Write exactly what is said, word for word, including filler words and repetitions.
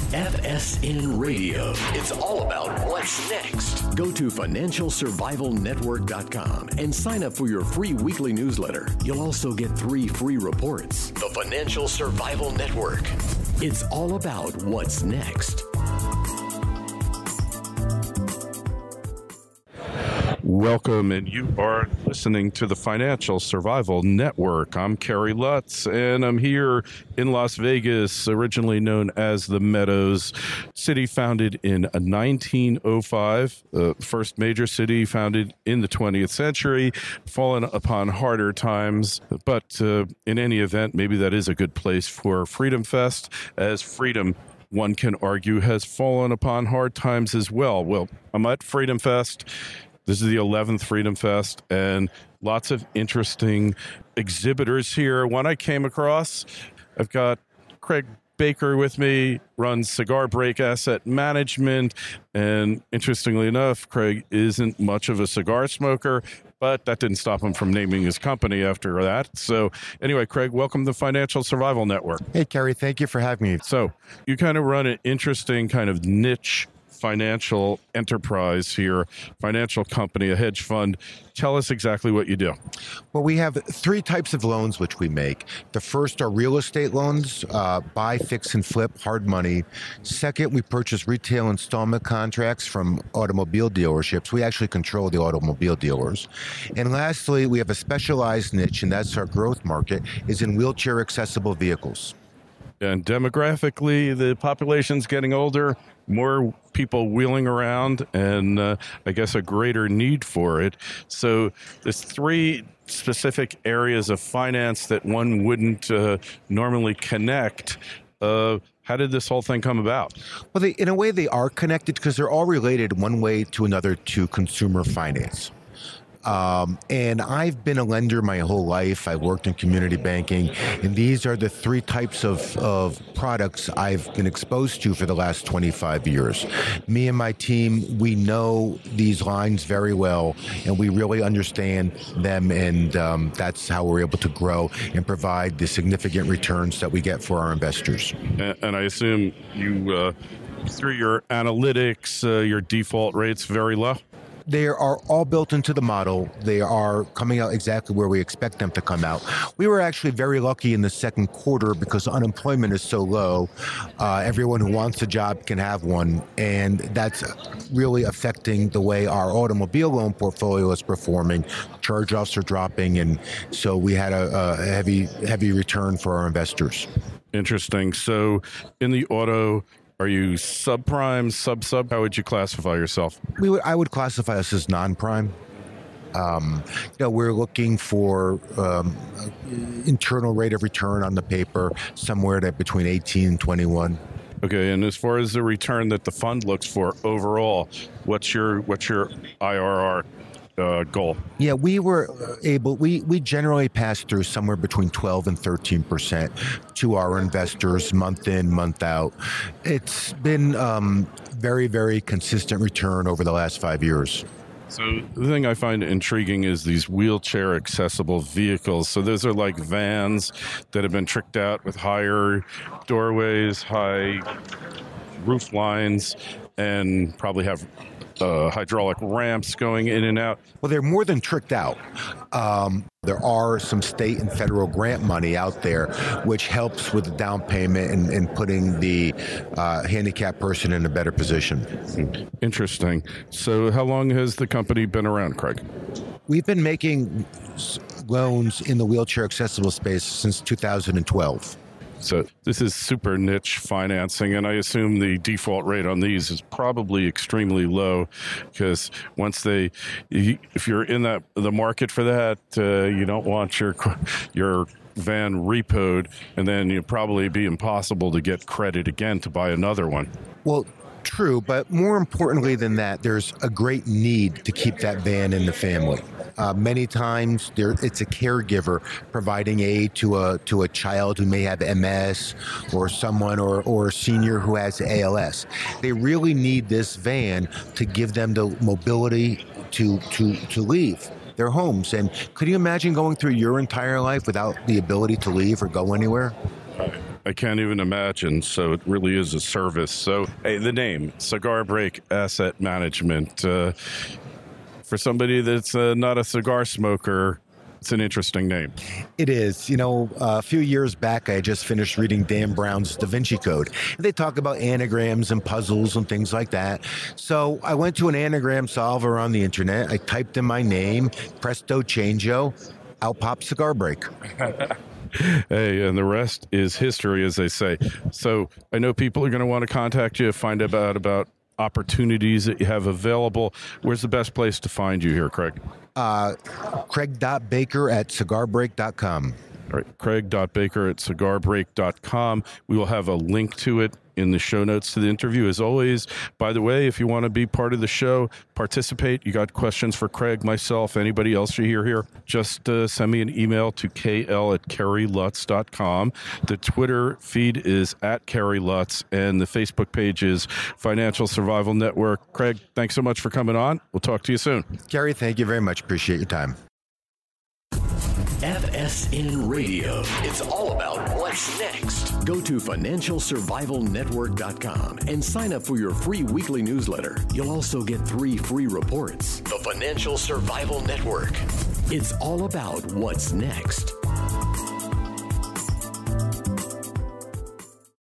F S N Radio. It's all about what's next. Go to financial survival network dot com and sign up for your free weekly newsletter. You'll also get three free reports. The Financial Survival Network. It's all about what's next. Welcome, and you are listening to the Financial Survival Network. I'm Kerry Lutz, and I'm here in Las Vegas, originally known as the Meadows, city founded in nineteen oh five, the first major city founded in the twentieth century, fallen upon harder times. But uh, in any event, maybe that is a good place for Freedom Fest, as freedom, one can argue, has fallen upon hard times as well. Well, I'm at Freedom Fest. This is the eleventh Freedom Fest, and lots of interesting exhibitors here. One I came across, I've got Craig Baker with me, runs Cigar Break Asset Management, and interestingly enough, Craig isn't much of a cigar smoker, but that didn't stop him from naming his company after that. So anyway, Craig, welcome to the Financial Survival Network. Hey, Kerry, thank you for having me. So you kind of run an interesting kind of niche financial enterprise here, financial company, a hedge fund. Tell us exactly what you do. Well, we have three types of loans which we make. The first are real estate loans, uh, buy, fix, and flip, hard money. Second, we purchase retail installment contracts from automobile dealerships. We actually control the automobile dealers. And lastly, we have a specialized niche, and that's our growth market, is in wheelchair accessible vehicles. And demographically, the population's getting older, more people wheeling around, and uh, I guess a greater need for it. So there's three specific areas of finance that one wouldn't uh, normally connect. Uh, how did this whole thing come about? Well, they, in a way, they are connected because they're all related one way to another to consumer finance. Um, and I've been a lender my whole life. I've worked in community banking, and these are the three types of, of products I've been exposed to for the last twenty-five years. Me and my team, we know these lines very well, and we really understand them, and um, that's how we're able to grow and provide the significant returns that we get for our investors. And, and I assume you, uh, through your analytics, uh, your default rate's very low? They are all built into the model. They are coming out exactly where we expect them to come out. We were actually very lucky in the second quarter because unemployment is so low. Uh, everyone who wants a job can have one, and that's really affecting the way our automobile loan portfolio is performing. Charge-offs are dropping, and so we had a, a heavy, heavy return for our investors. Interesting. So in the auto, are you subprime, sub-sub? How would you classify yourself? We would, I would classify us as non-prime. Um, you know, we're looking for um, internal rate of return on the paper somewhere to between eighteen and twenty-one. Okay, and as far as the return that the fund looks for overall, what's your what's your I R R? Uh, goal? Yeah, we were able, we, we generally pass through somewhere between twelve and thirteen percent to our investors month in, month out. It's been um, very, very consistent return over the last five years. So the thing I find intriguing is these wheelchair accessible vehicles. So those are like vans that have been tricked out with higher doorways, high roof lines, and probably have Uh, hydraulic ramps going in and out. Well, they're more than tricked out. Um, there are some state and federal grant money out there, which helps with the down payment and, and putting the uh, handicapped person in a better position. Interesting. So how long has the company been around, Craig? We've been making loans in the wheelchair accessible space since two thousand twelve. So this is super niche financing, and I assume the default rate on these is probably extremely low because once they, if you're in that the market for that, uh, you don't want your your van repoed, and then it'd probably be impossible to get credit again to buy another one. Well, true, but more importantly than that, there's a great need to keep that van in the family. Uh, many times, there it's a caregiver providing aid to a to a child who may have M S, or someone or or a senior who has A L S. They really need this van to give them the mobility to to to leave their homes. And could you imagine going through your entire life without the ability to leave or go anywhere? I can't even imagine. So it really is a service. So, hey, the name, Cigar Break Asset Management. Uh, for somebody that's uh, not a cigar smoker, it's an interesting name. It is. You know, uh, a few years back, I just finished reading Dan Brown's Da Vinci Code. They talk about anagrams and puzzles and things like that. So I went to an anagram solver on the internet. I typed in my name, presto changeo, out popped Cigar Break. Hey, and the rest is history, as they say. So I know people are going to want to contact you, find out about opportunities that you have available. Where's the best place to find you here, Craig? Uh, Craig.Baker at cigar break dot com. All right, Craig.Baker at cigar break dot com. We will have a link to it in the show notes to the interview. As always, by the way, if you want to be part of the show, participate, you got questions for Craig, myself, anybody else you hear here, just uh, send me an email to k l at kerry lutz dot com. The Twitter feed is at Kerry Lutz, and the Facebook page is Financial Survival Network. Craig, thanks so much for coming on. We'll talk to you soon. Kerry, thank you very much. Appreciate your time. F S N Radio. It's all about what's next. Go to financial survival network dot com and sign up for your free weekly newsletter. You'll also get three free reports. The Financial Survival Network. It's all about what's next.